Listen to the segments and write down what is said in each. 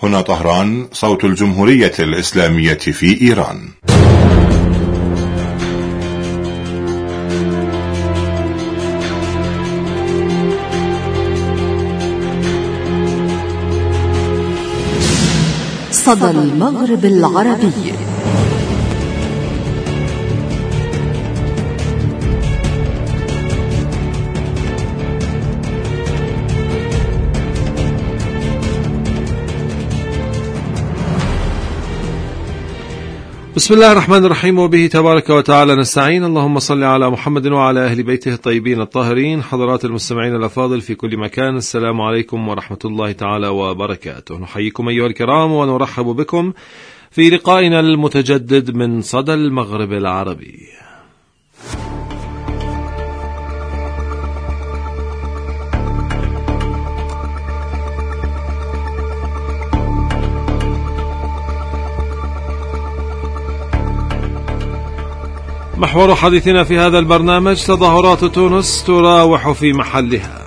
هنا طهران، صوت الجمهورية الإسلامية في إيران. صدى المغرب العربي. بسم الله الرحمن الرحيم، وبه تبارك وتعالى نستعين. اللهم صل على محمد وعلى أهل بيته الطيبين الطاهرين. حضرات المستمعين الأفاضل في كل مكان، السلام عليكم ورحمة الله تعالى وبركاته. نحييكم أيها الكرام ونرحب بكم في لقائنا المتجدد من صدى المغرب العربي. محور حديثنا في هذا البرنامج: تظاهرات تونس تراوح في محلها.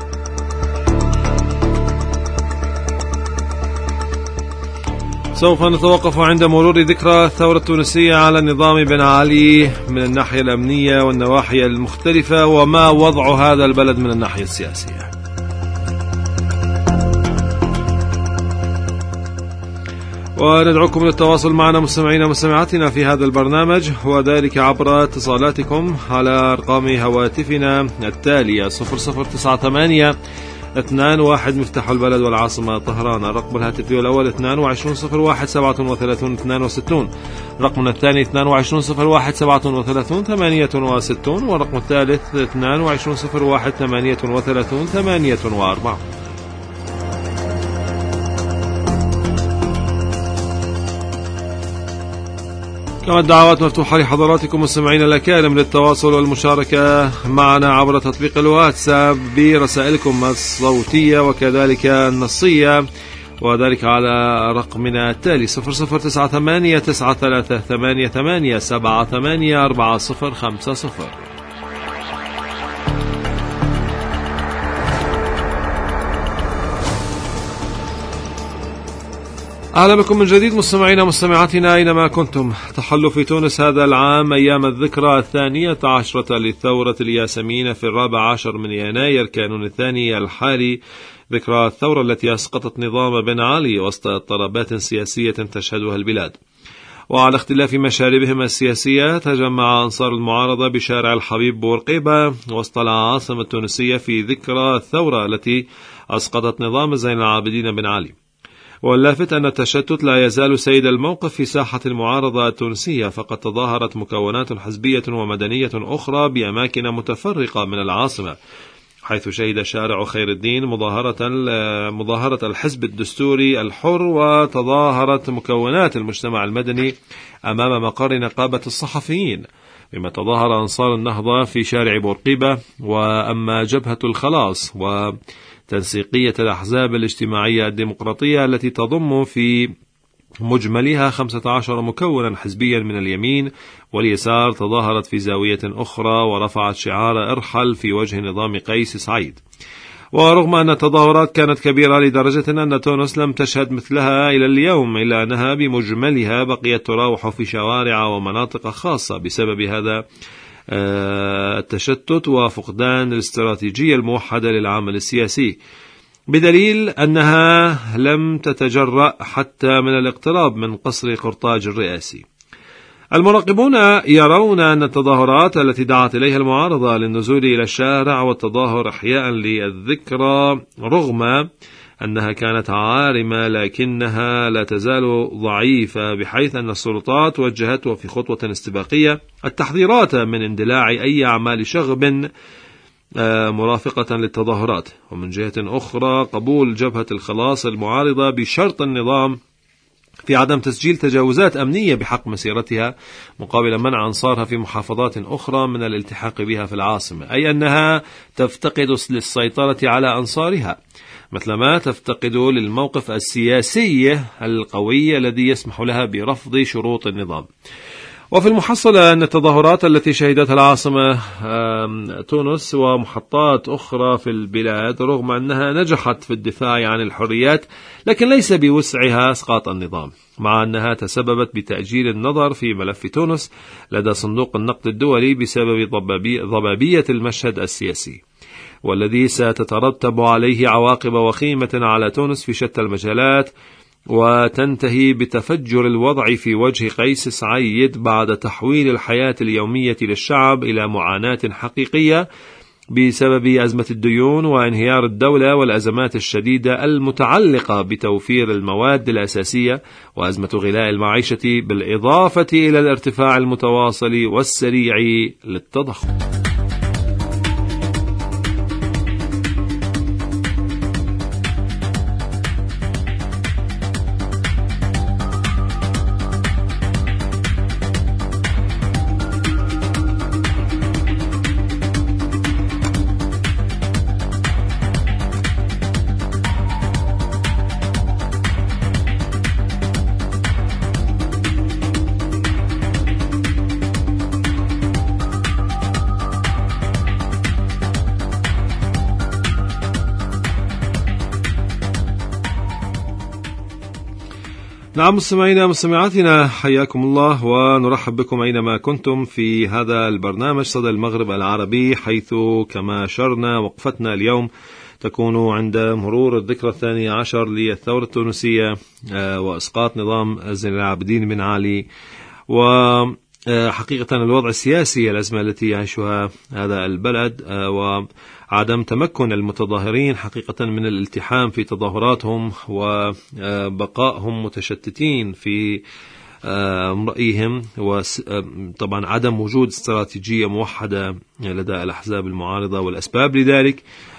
سوف نتوقف عند مرور ذكرى الثورة التونسية على النظام بن علي من الناحية الأمنية والنواحي المختلفة، وما وضع هذا البلد من الناحية السياسية. وندعوكم للتواصل معنا مستمعينا ومستمعاتنا في هذا البرنامج، وذلك عبر اتصالاتكم على أرقام هواتفنا التالية: 0098-21 مفتاح البلد والعاصمة طهران. الرقم الهاتفي الأول 2201-3732-62، رقمنا الثاني 2201-3738-68، والرقم الثالث 2201-3838-84. كما الدعوات مفتوحة لحضراتكم مستمعين الأكارم للتواصل والمشاركة معنا عبر تطبيق الواتساب برسائلكم الصوتية وكذلك النصية، وذلك على رقمنا التالي 00989388784050. أهلا بكم من جديد مستمعينا ومستمعاتنا أينما كنتم. تحل في تونس هذا العام أيام الذكرى 12 للثورة الياسمين في 14 من يناير كانون الثاني الحالي، ذكرى الثورة التي أسقطت نظام بن علي وسط اضطرابات سياسية تشهدها البلاد. وعلى اختلاف مشاربهم السياسية، تجمع أنصار المعارضة بشارع الحبيب بورقيبة وسط العاصمة التونسية في ذكرى الثورة التي أسقطت نظام زين العابدين بن علي. واللافت أن التشتت لا يزال سيد الموقف في ساحة المعارضة التونسية، فقد تظاهرت مكونات حزبية ومدنية أخرى بأماكن متفرقة من العاصمة، حيث شهد شارع خير الدين مظاهرة الحزب الدستوري الحر، وتظاهرت مكونات المجتمع المدني أمام مقر نقابة الصحفيين، بما تظاهر أنصار النهضة في شارع بورقيبة. وأما جبهة الخلاص وتنسيقية الأحزاب الاجتماعية الديمقراطية التي تضم في مجملها 15 مكونا حزبيا من اليمين واليسار، تظاهرت في زاوية أخرى ورفعت شعار ارحل في وجه نظام قيس سعيد. ورغم أن التظاهرات كانت كبيرة لدرجة أن تونس لم تشهد مثلها إلى اليوم، إلا أنها بمجملها بقيت تراوح في شوارع ومناطق خاصة بسبب هذا التشتت وفقدان الاستراتيجية الموحدة للعمل السياسي، بدليل أنها لم تتجرأ حتى من الاقتراب من قصر قرطاج الرئاسي. المراقبون يرون أن التظاهرات التي دعت إليها المعارضة للنزول إلى الشارع والتظاهر إحياء للذكرى، رغم أنها كانت عارمة لكنها لا تزال ضعيفة، بحيث أن السلطات وجهت في خطوة استباقية التحذيرات من اندلاع أي أعمال شغب مرافقة للتظاهرات، ومن جهة أخرى قبول جبهة الخلاص المعارضة بشرط النظام في عدم تسجيل تجاوزات أمنية بحق مسيرتها، مقابل منع أنصارها في محافظات أخرى من الالتحاق بها في العاصمة، أي أنها تفتقد للسيطرة على أنصارها، مثلما تفتقد للموقف السياسي القوي الذي يسمح لها برفض شروط النظام. وفي المحصلة أن التظاهرات التي شهدتها العاصمة تونس ومحطات أخرى في البلاد رغم أنها نجحت في الدفاع عن الحريات لكن ليس بوسعها إسقاط النظام، مع أنها تسببت بتأجيل النظر في ملف تونس لدى صندوق النقد الدولي بسبب ضبابية المشهد السياسي، والذي ستترتب عليه عواقب وخيمة على تونس في شتى المجالات، وتنتهي بتفجر الوضع في وجه قيس سعيد بعد تحويل الحياة اليومية للشعب إلى معاناة حقيقية بسبب أزمة الديون وانهيار الدولة والأزمات الشديدة المتعلقة بتوفير المواد الأساسية وأزمة غلاء المعيشة، بالإضافة إلى الارتفاع المتواصل والسريع للتضخم. نعم مستمعينا مستمعاتنا، حياكم الله ونرحب بكم أينما كنتم في هذا البرنامج صدى المغرب العربي، حيث كما شرنا وقفتنا اليوم تكون عند مرور الذكرى 12 للثورة التونسية وإسقاط نظام زين العابدين بن علي، وحقيقة الوضع السياسي، الأزمة التي يعيشها هذا البلد، وعدم تمكن المتظاهرين حقيقة من الالتحام في تظاهراتهم وبقائهم متشتتين في رأيهم، وطبعا عدم وجود استراتيجية موحدة لدى الأحزاب المعارضة والأسباب لذلك،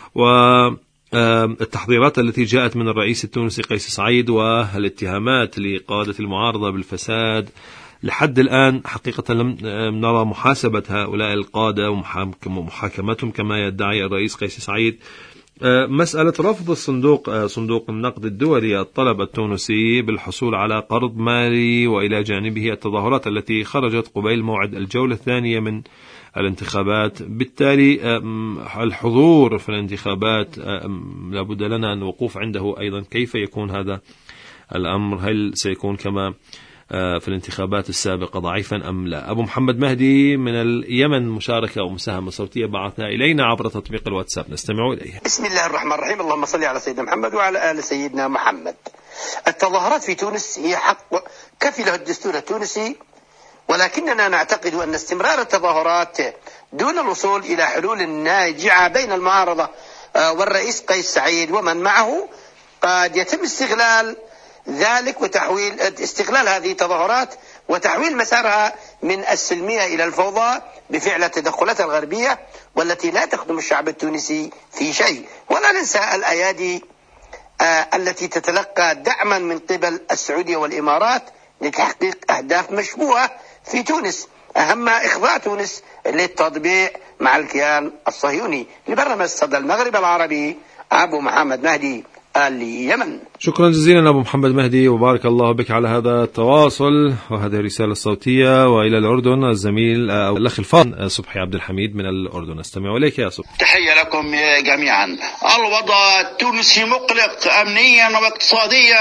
والتحضيرات التي جاءت من الرئيس التونسي قيس سعيد والاتهامات لقادة المعارضة بالفساد. لحد الآن حقيقة لم نرى محاسبة هؤلاء القادة ومحاكمتهم كما يدعي الرئيس قيس سعيد. مسألة رفض صندوق النقد الدولي الطلب التونسي بالحصول على قرض مالي، وإلى جانبه التظاهرات التي خرجت قبيل موعد الجولة الثانية من الانتخابات، بالتالي الحضور في الانتخابات لابد لنا أن نوقف عنده أيضا. كيف يكون هذا الأمر؟ هل سيكون كما في الانتخابات السابقة ضعيفا أم لا؟ أبو محمد مهدي من اليمن مشاركة ومساهمة صوتية بعثها إلينا عبر تطبيق الواتساب، نستمع إليه. بسم الله الرحمن الرحيم، اللهم صل على سيدنا محمد وعلى آل سيدنا محمد. التظاهرات في تونس هي حق كفله الدستور التونسي، ولكننا نعتقد أن استمرار التظاهرات دون الوصول إلى حلول ناجعة بين المعارضة والرئيس قيس سعيد ومن معه قد يتم استغلال ذلك وتحويل استغلال هذه التظاهرات وتحويل مسارها من السلمية إلى الفوضى بفعل التدخلات الغربية والتي لا تخدم الشعب التونسي في شيء. ولا ننسى الأيادي التي تتلقى دعما من قبل السعودية والإمارات لتحقيق أهداف مشبوهة في تونس، أهمها إخضاع تونس للتطبيع مع الكيان الصهيوني. لبرنامج صدى المغرب العربي، أبو محمد مهدي، اليمن. شكرا جزيلا أبو محمد مهدي، وبارك الله بك على هذا التواصل وهذه الرسالة الصوتية. وإلى الأردن الزميل الأخ الفاضل صبحي عبد الحميد من الأردن، استمع إليك يا صبحي. تحية لكم جميعا. الوضع التونسي مقلق أمنيا واقتصاديا،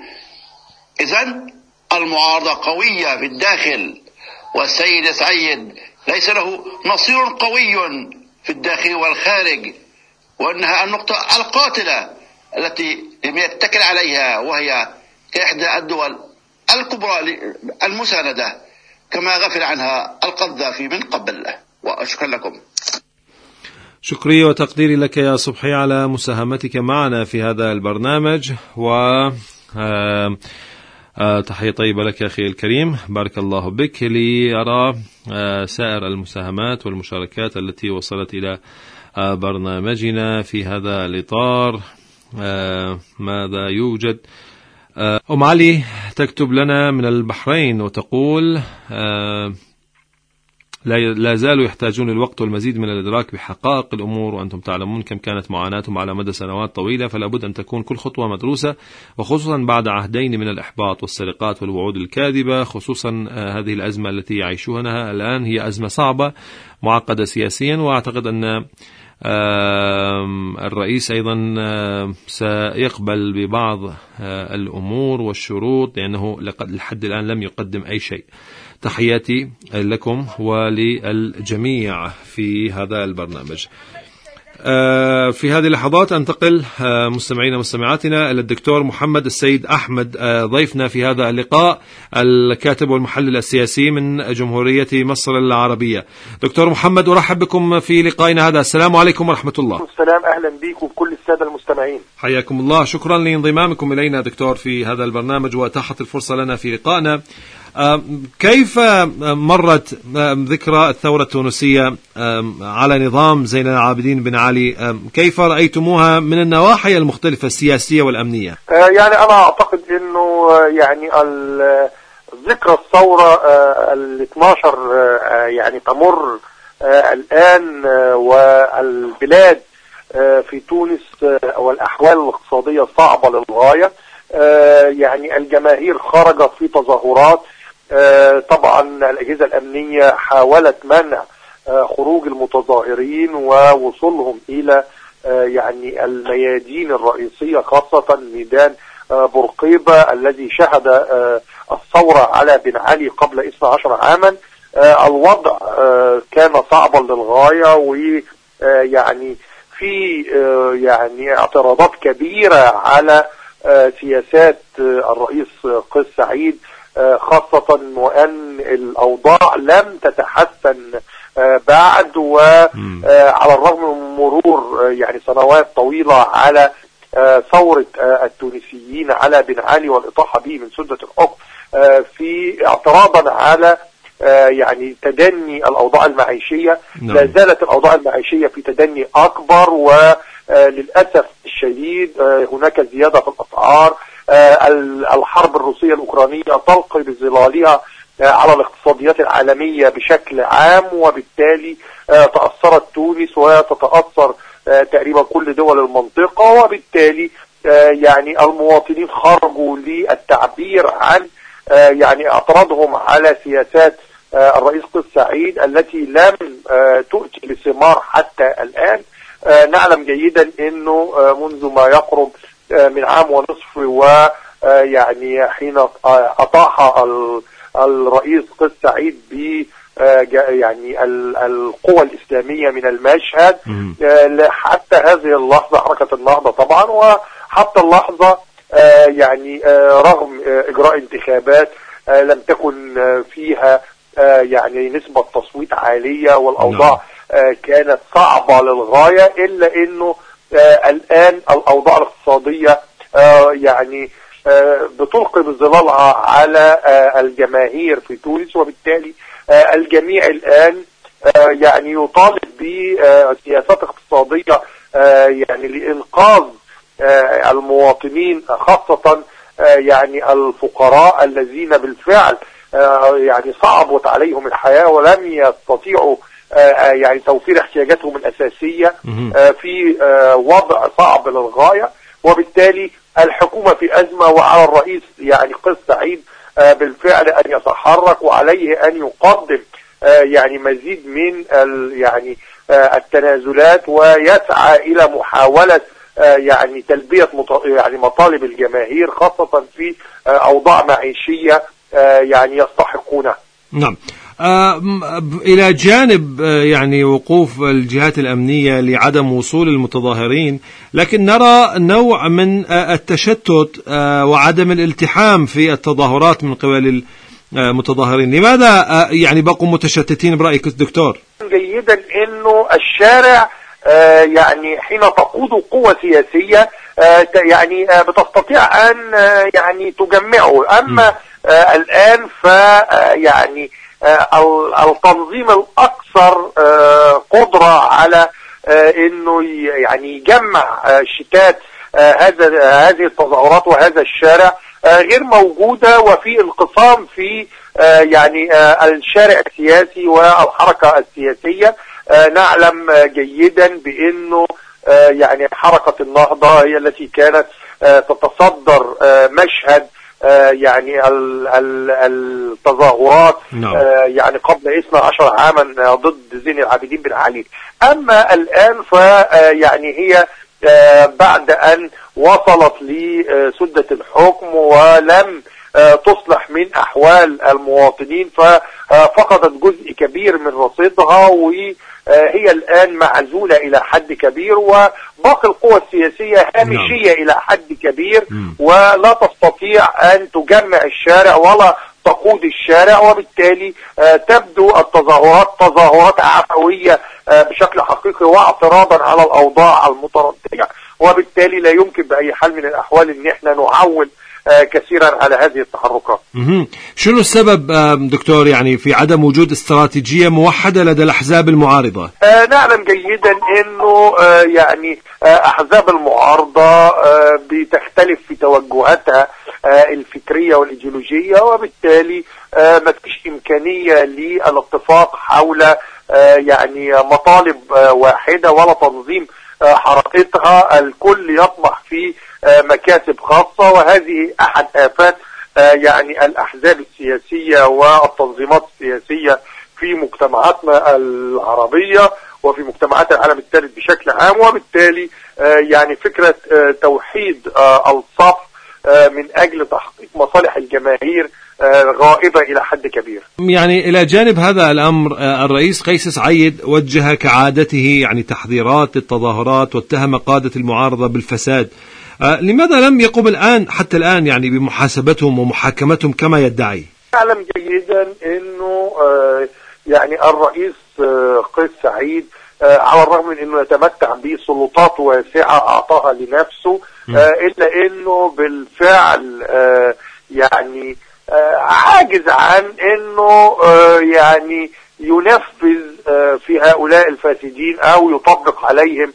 إذن المعارضة قوية في الداخل، والسيد سعيد ليس له نصير قوي في الداخل والخارج، وأنها النقطة القاتلة التي لم يتكل عليها، وهي كإحدى الدول الكبرى المساندة كما غفل عنها القذافي من قبل. وأشكر لكم. شكري وتقديري لك يا صبحي على مساهمتك معنا في هذا البرنامج، و تحية طيبة لك يا أخي الكريم، بارك الله بك. لأرى سائر المساهمات والمشاركات التي وصلت إلى برنامجنا في هذا الإطار. ماذا يوجد؟ أم علي تكتب لنا من البحرين وتقول لا زالوا يحتاجون الوقت والمزيد من الإدراك بحقائق الأمور، وأنتم تعلمون كم كانت معاناتهم على مدى سنوات طويلة، فلا بد أن تكون كل خطوة مدروسة، وخصوصا بعد عهدين من الإحباط والسرقات والوعود الكاذبة. خصوصا هذه الأزمة التي يعيشونها الآن هي أزمة صعبة معقدة سياسيا، وأعتقد أن الرئيس أيضا سيقبل ببعض الأمور والشروط، لأنه لحد الآن لم يقدم أي شيء. تحياتي لكم وللجميع في هذا البرنامج. في هذه اللحظات أنتقل مستمعينا ومستمعاتنا إلى الدكتور محمد السيد أحمد، ضيفنا في هذا اللقاء، الكاتب والمحلل السياسي من جمهورية مصر العربية. دكتور محمد، أرحب بكم في لقائنا هذا. السلام عليكم ورحمة الله. السلام، أهلا بكم وكل السادة المستمعين. حياكم الله، شكرا لانضمامكم إلينا دكتور في هذا البرنامج وأتاحت الفرصة لنا في لقائنا. كيف مرت ذكرى الثورة التونسية على نظام زين العابدين بن علي؟ كيف رأيتموها من النواحي المختلفة السياسية والأمنية؟ يعني أنا أعتقد أنه يعني ذكرى الثورة ال12 يعني تمر الآن، والبلاد في تونس والأحوال الاقتصادية صعبة للغاية. يعني الجماهير خرجت في تظاهرات. طبعا الأجهزة الأمنية حاولت منع خروج المتظاهرين ووصولهم إلى يعني الميادين الرئيسية، خاصة ميدان بورقيبة الذي شهد الثورة على بن علي قبل 12 عاما. الوضع كان صعبا للغاية، ويعني في يعني اعتراضات كبيرة على سياسات الرئيس قيس سعيد، خاصة وأن الأوضاع لم تتحسن بعد، وعلى الرغم من مرور يعني سنوات طويلة على ثورة التونسيين على بن علي والإطاحة به من سدة الحكم، في اعتراضا على يعني تدني الأوضاع المعيشية. لا زالت الأوضاع المعيشية في تدني أكبر، وللأسف الشديد هناك زيادة في الأسعار. الحرب الروسية الأوكرانية تلقي بظلالها على الاقتصاديات العالمية بشكل عام، وبالتالي تأثرت تونس وتتأثر تقريبا كل دول المنطقة، وبالتالي يعني المواطنين خرجوا للتعبير عن يعني اعتراضهم على سياسات الرئيس قيس سعيد التي لم تؤتي بثمار حتى الآن. نعلم جيدا انه منذ ما يقرب من عام ونصف، ويعني حين اطاح الرئيس قيس سعيد ب يعني القوى الإسلامية من المشهد، حتى هذه اللحظة حركة النهضة طبعا، وحتى اللحظة يعني رغم إجراء انتخابات لم تكن فيها يعني نسبة تصويت عالية، والأوضاع كانت صعبة للغاية، إلا أنه الآن الأوضاع الاقتصادية يعني بتلقي بظلالها على الجماهير في تونس، وبالتالي الجميع الآن يعني يطالب بسياسات اقتصادية يعني لإنقاذ المواطنين، خاصة يعني الفقراء الذين بالفعل يعني صعبت عليهم الحياة ولم يستطيعوا يعني توفير احتياجاتهم الأساسية في وضع صعب للغاية. وبالتالي الحكومة في أزمة، وعلى الرئيس يعني قيس سعيد بالفعل أن يتحرك، وعليه أن يقدم يعني مزيد من يعني التنازلات، ويسعى إلى محاولة يعني تلبية يعني مطالب الجماهير، خاصة في أوضاع معيشية يعني يستحقونها. نعم. إلى جانب يعني وقوف الجهات الأمنية لعدم وصول المتظاهرين، لكن نرى نوع من التشتت وعدم الالتحام في التظاهرات من قبل المتظاهرين. لماذا يعني بقوا متشتتين برأيك دكتور؟ جيدا إنه الشارع يعني حين تقود قوة سياسية يعني بتستطيع أن يعني تجمعه، أما الآن يعني التنظيم الأكثر قدرة على إنه يعني يجمع شتات هذه التظاهرات وهذا الشارع غير موجودة، وفي انقسام في يعني الشارع السياسي والحركة السياسية. نعلم جيدا بأنه يعني حركة النهضة هي التي كانت تتصدر مشهد يعني التظاهرات يعني قبل 12 عاما ضد زين العابدين بن علي. أما الآن فيعني هي بعد أن وصلت لسدة الحكم ولم تصلح من أحوال المواطنين ففقدت جزء كبير من رصيدها، وهي الآن معزولة إلى حد كبير، وباقي القوى السياسية هامشية إلى حد كبير ولا تستطيع أن تجمع الشارع ولا تقود الشارع، وبالتالي تبدو التظاهرات تظاهرات عفوية بشكل حقيقي واعتراضا على الأوضاع المتردية، وبالتالي لا يمكن بأي حال من الأحوال أن احنا نعول كثيرا على هذه التحركات. شنو السبب دكتور يعني في عدم وجود استراتيجية موحدة لدى الأحزاب المعارضة؟ نعلم جيدا أنه يعني أحزاب المعارضة بتختلف في توجهاتها الفكرية والإيديولوجية، وبالتالي ما فيش إمكانية للاتفاق حول يعني مطالب واحدة ولا تنظيم حركتها. الكل يطمح في مكاسب خاصة، وهذه أحد آفات يعني الأحزاب السياسية والتنظيمات السياسية في مجتمعاتنا العربية وفي مجتمعات العالم الثالث بشكل عام. وبالتالي يعني فكرة توحيد الصف من أجل تحقيق مصالح الجماهير غائبة إلى حد كبير. يعني إلى جانب هذا الأمر الرئيس قيس سعيد وجه كعادته يعني تحذيرات للتظاهرات واتهم قادة المعارضة بالفساد. لماذا لم يقم الآن حتى الآن يعني بمحاسبتهم ومحاكمتهم كما يدعي؟ أعلم جيدا أنه يعني الرئيس قيس سعيد على الرغم من أنه يتمتع بسلطات واسعة أعطاها لنفسه إلا أنه بالفعل يعني عاجز عن أنه يعني ينفذ في هؤلاء الفاسدين أو يطبق عليهم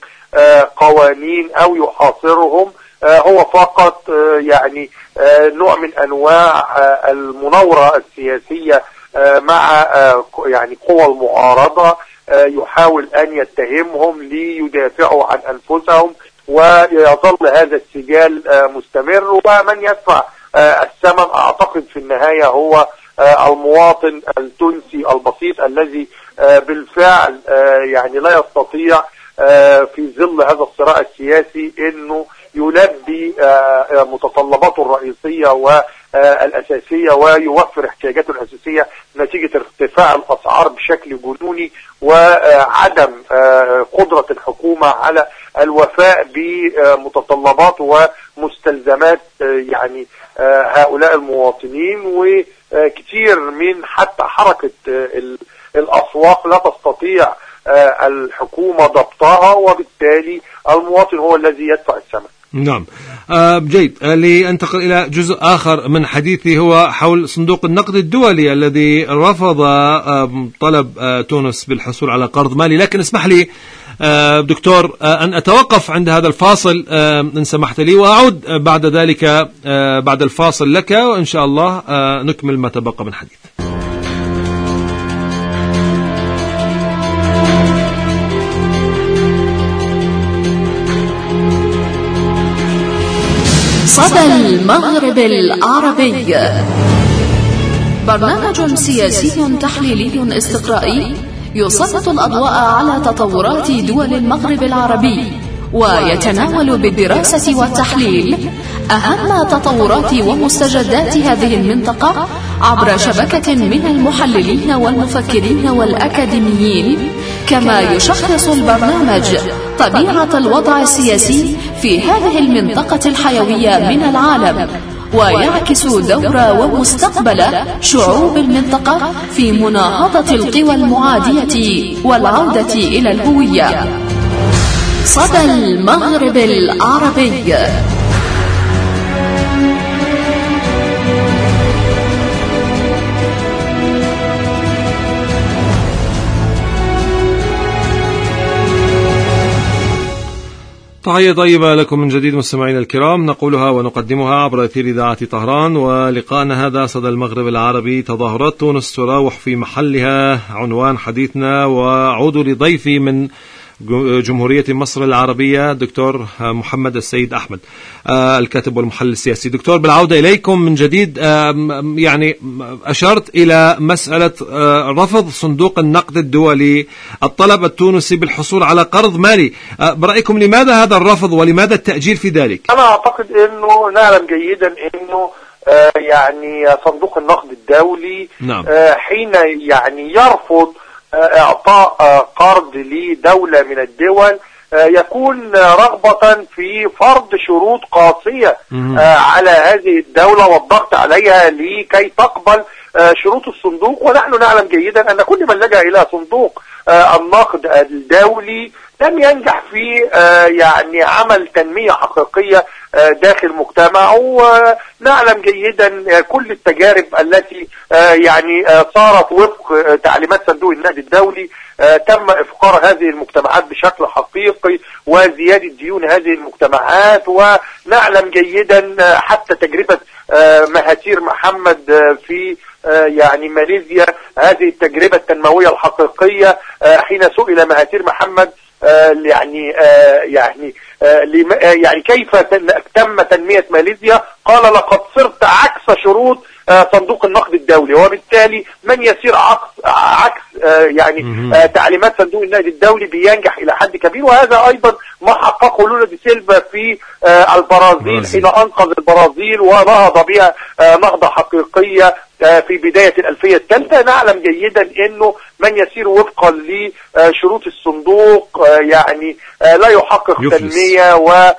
قوانين أو يحاصرهم. هو فقط يعني نوع من أنواع المناورة السياسية مع يعني قوى المعارضة، يحاول أن يتهمهم ليدافعوا عن أنفسهم، ويظل هذا السجال مستمر، ومن يدفع الثمن أعتقد في النهاية هو المواطن التونسي البسيط الذي بالفعل يعني لا يستطيع في ظل هذا الصراع السياسي انه يلبي متطلباته الرئيسية والأساسية ويوفر احتياجاته الأساسية نتيجة ارتفاع الأسعار بشكل جنوني وعدم قدرة الحكومة على الوفاء بمتطلبات ومستلزمات يعني هؤلاء المواطنين. وكثير من حتى حركة الأسواق لا تستطيع الحكومة ضبطها، وبالتالي المواطن هو الذي يدفع الثمن. نعم. جيد. لأنتقل إلى جزء آخر من حديثي هو حول صندوق النقد الدولي الذي رفض طلب تونس بالحصول على قرض مالي. لكن اسمح لي دكتور أن أتوقف عند هذا الفاصل إن سمحت لي، وأعود بعد ذلك بعد الفاصل لك، وإن شاء الله نكمل ما تبقى من حديث. صدى المغرب العربي، برنامج سياسي تحليلي استقرائي يسلط الأضواء على تطورات دول المغرب العربي، ويتناول بالدراسة والتحليل أهم تطورات ومستجدات هذه المنطقة عبر شبكة من المحللين والمفكرين والأكاديميين. كما يشخص البرنامج طبيعة الوضع السياسي في هذه المنطقة الحيوية من العالم، ويعكس دور ومستقبل شعوب المنطقة في مناهضة القوى المعادية والعودة إلى الهوية. صدى المغرب العربي. تحية طيبة لكم من جديد مستمعينا الكرام، نقولها ونقدمها عبر أثير إذاعة طهران. ولقاءنا هذا صدى المغرب العربي، تظاهرات تونس تراوح في محلها عنوان حديثنا، وأعود لضيفي من جمهورية مصر العربية دكتور محمد السيد أحمد، الكاتب والمحلل السياسي. دكتور، بالعودة إليكم من جديد، يعني أشرت إلى مسألة رفض صندوق النقد الدولي الطلب التونسي بالحصول على قرض مالي. برأيكم لماذا هذا الرفض ولماذا التأجيل في ذلك؟ أنا أعتقد أنه نعلم جيدا أنه يعني صندوق النقد الدولي نعم. حين يعني يرفض اعطاء قرض لدولة من الدول يكون رغبة في فرض شروط قاسية على هذه الدولة والضغط عليها لكي تقبل شروط الصندوق. ونحن نعلم جيدا أن كل من لجأ إلى صندوق النقد الدولي لم ينجح في يعني عمل تنمية حقيقية داخل مجتمعه. ونعلم جيدا كل التجارب التي يعني صارت وفق تعليمات صندوق النقد الدولي تم إفقار هذه المجتمعات بشكل حقيقي وزيادة ديون هذه المجتمعات. ونعلم جيدا حتى تجربة مهاتير محمد في يعني ماليزيا، هذه التجربة التنموية الحقيقية، حين سئل مهاتير محمد يعني كيف تم تنمية ماليزيا، قال لقد صرت عكس شروط صندوق النقد الدولي. وبالتالي من يسير عكس يعني تعليمات صندوق النقد الدولي بينجح إلى حد كبير. وهذا أيضا ما حققه لولا دي سيلفا في البرازيل حين أنقذ البرازيل ونهض بها نهضة حقيقية في بداية الألفية الثالثة. نعلم جيدا أنه من يسير وفقا لشروط الصندوق يعني لا يحقق تنمية.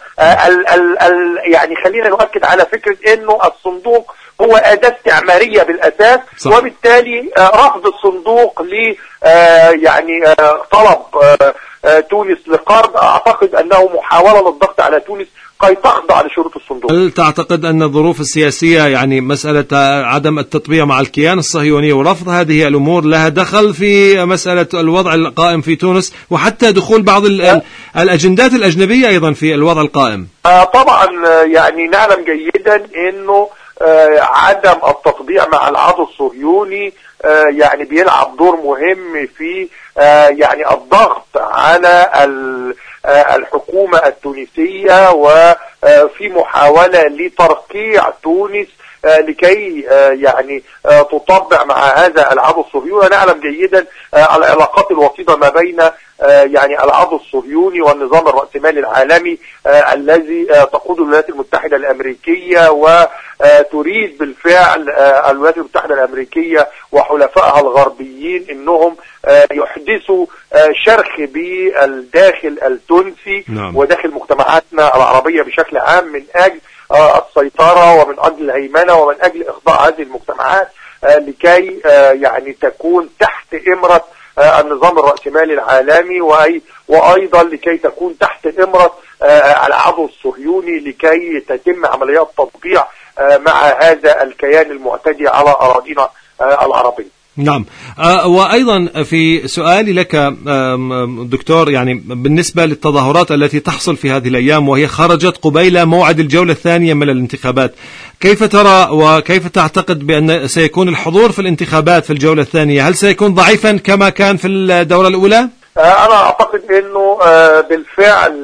يعني خلينا نؤكد على فكرة أنه الصندوق هو أداة استعمارية بالأساس. صح. وبالتالي رفض الصندوق ل يعني طلب تونس لقرض أعتقد أنه محاولة للضغط على تونس كي تخضع لشروط الصندوق. هل تعتقد أن الظروف السياسية، يعني مسألة عدم التطبيع مع الكيان الصهيوني ورفض هذه الأمور، لها دخل في مسألة الوضع القائم في تونس وحتى دخول بعض الأجندات الأجنبية أيضا في الوضع القائم؟ طبعا يعني نعلم جيدا أنه عدم التطبيع مع العدو الصهيوني يعني بيلعب دور مهم في يعني الضغط على الحكومة التونسية وفي محاولة لترقيع تونس لكي يعني تطبع مع هذا العدو الصهيوني. نعلم جيدا العلاقات الوطيدة ما بين يعني العدو الصهيوني والنظام الرأسمالي العالمي الذي تقوده الولايات المتحدة الأمريكية، وتريد بالفعل الولايات المتحدة الأمريكية وحلفائها الغربيين انهم يحدثوا شرخ بالداخل التونسي. نعم. وداخل مجتمعاتنا العربية بشكل عام من أجل السيطرة ومن أجل الهيمنة ومن أجل إخضاع هذه المجتمعات لكي يعني تكون تحت إمرة النظام الرأسمالي العالمي، وأيضا لكي تكون تحت إمرة العدو الصهيوني لكي تتم عمليات تطبيع مع هذا الكيان المعتدي على أراضينا العربية. نعم. وأيضا في سؤالي لك دكتور، يعني بالنسبة للتظاهرات التي تحصل في هذه الأيام وهي خرجت قبيل موعد الجولة الثانية من الانتخابات، كيف ترى وكيف تعتقد بأن سيكون الحضور في الانتخابات في الجولة الثانية؟ هل سيكون ضعيفا كما كان في الدورة الأولى؟ أنا أعتقد أنه بالفعل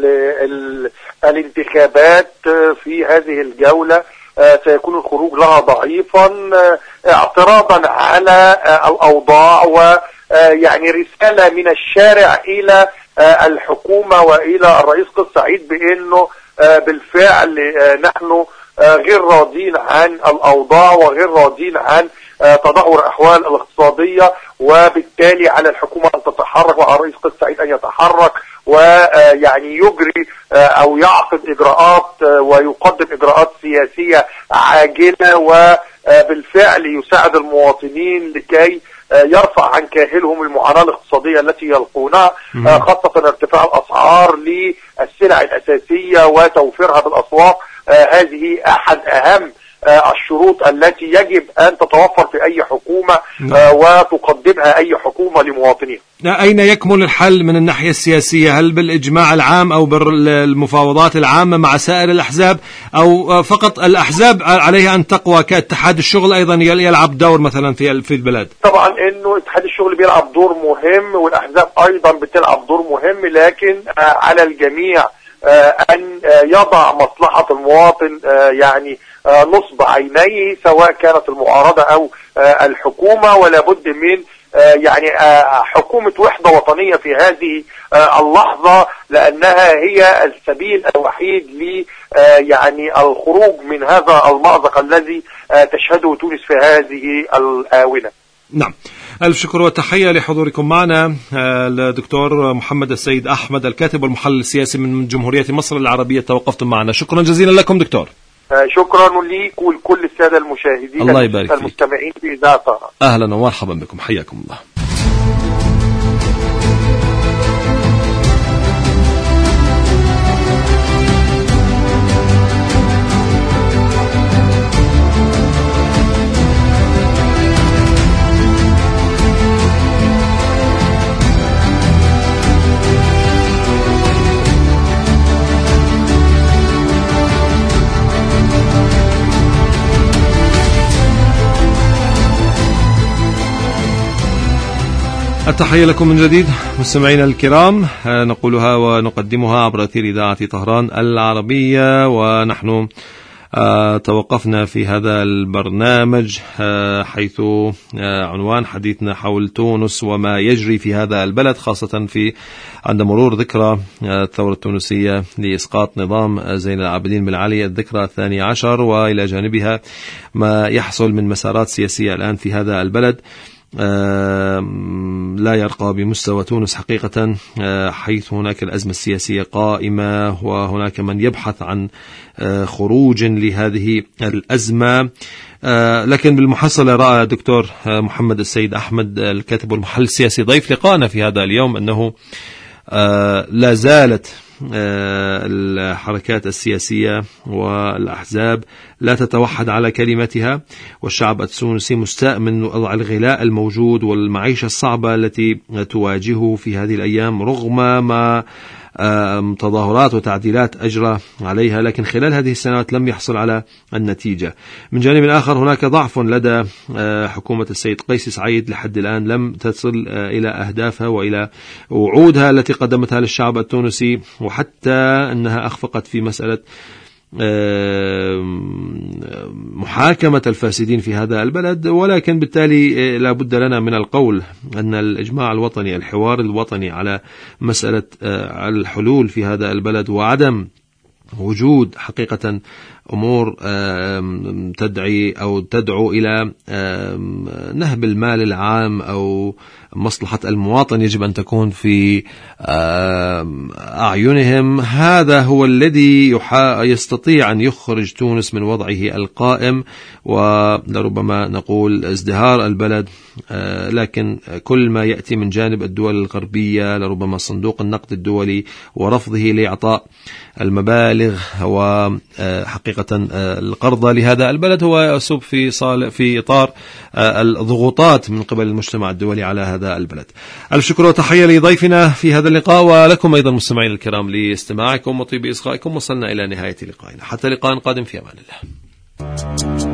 الانتخابات في هذه الجولة سيكون الخروج لها ضعيفا اعتراضا على الأوضاع، ويعني رسالة من الشارع إلى الحكومة وإلى الرئيس قيس سعيد بأنه بالفعل نحن غير راضين عن الأوضاع وغير راضين عن تدهور الأحوال الاقتصادية، وبالتالي على الحكومة أن تتحرك وعلى الرئيس قيس سعيد أن يتحرك ويعني يجري أو يعقد إجراءات ويقدم إجراءات سياسية عاجلة وبالفعل يساعد المواطنين لكي يرفع عن كاهلهم المعاناة الاقتصادية التي يلقونها، خاصة ارتفاع الأسعار للسلع الأساسية وتوفيرها بالأسواق. هذه أحد أهم الشروط التي يجب أن تتوفر في أي حكومة وتقدمها أي حكومة لمواطنيها. أين يكمن الحل من الناحية السياسية؟ هل بالإجماع العام أو بالمفاوضات العامة مع سائر الأحزاب، أو فقط الأحزاب عليها أن تقوى كاتحاد الشغل أيضا يلعب دور مثلا في البلاد؟ طبعا إنه اتحاد الشغل بيلعب دور مهم والأحزاب أيضا بتلعب دور مهم، لكن على الجميع أن يضع مصلحة المواطن يعني نصب عينيه، سواء كانت المعارضة أو الحكومة. ولا بد من يعني حكومة وحدة وطنية في هذه اللحظة، لأنها هي السبيل الوحيد ل يعني الخروج من هذا المأزق الذي تشهده تونس في هذه الآونة. نعم، ألف شكر وتحية لحضوركم معنا. الدكتور محمد السيد أحمد، الكاتب والمحلل السياسي من جمهورية مصر العربية، توقفتم معنا. شكرا جزيلا لكم دكتور. شكرا ليك ولكل السادة المشاهدين الله يبارك فيك. المستمعين في إذاعة طهران. أهلا ومرحبا بكم، حياكم الله. التحية لكم من جديد مستمعينا الكرام، نقولها ونقدمها عبر أثير إذاعة طهران العربية. ونحن توقفنا في هذا البرنامج حيث عنوان حديثنا حول تونس وما يجري في هذا البلد، خاصة في عند مرور ذكرى الثورة التونسية لإسقاط نظام زين العابدين بن علي الذكرى 12، وإلى جانبها ما يحصل من مسارات سياسية الآن في هذا البلد لا يرقى بمستوى تونس حقيقة، حيث هناك الأزمة السياسية قائمة وهناك من يبحث عن خروج لهذه الأزمة. لكن بالمحصلة رأى الدكتور محمد السيد أحمد الكاتب والمحلل السياسي ضيف لقائنا في هذا اليوم أنه لا زالت الحركات السياسية والأحزاب لا تتوحد على كلمتها، والشعب التونسي مستاء من وضع الغلاء الموجود والمعيشة الصعبة التي تواجهه في هذه الأيام، رغم ما تظاهرات وتعديلات أجرى عليها، لكن خلال هذه السنوات لم يحصل على النتيجة. من جانب آخر هناك ضعف لدى حكومة السيد قيس سعيد، لحد الآن لم تصل إلى أهدافها وإلى وعودها التي قدمتها للشعب التونسي، وحتى أنها أخفقت في مسألة محاكمة الفاسدين في هذا البلد. ولكن بالتالي لا بد لنا من القول أن الإجماع الوطني، الحوار الوطني على مسألة الحلول في هذا البلد، وعدم وجود حقيقة أمور تدعي أو تدعو إلى نهب المال العام أو مصلحة المواطن يجب أن تكون في أعينهم. هذا هو الذي يستطيع أن يخرج تونس من وضعه القائم ولربما نقول ازدهار البلد. لكن كل ما يأتي من جانب الدول الغربية، لربما صندوق النقد الدولي ورفضه لإعطاء المبالغ وحقيقة القرض لهذا البلد، هو يصب في إطار الضغوطات من قبل المجتمع الدولي على هذا البلد. الشكر وتحية لضيفنا في هذا اللقاء، ولكم أيضا مستمعين الكرام لاستماعكم وطيب إصغائكم. وصلنا إلى نهاية لقائنا، حتى لقاء قادم، في أمان الله.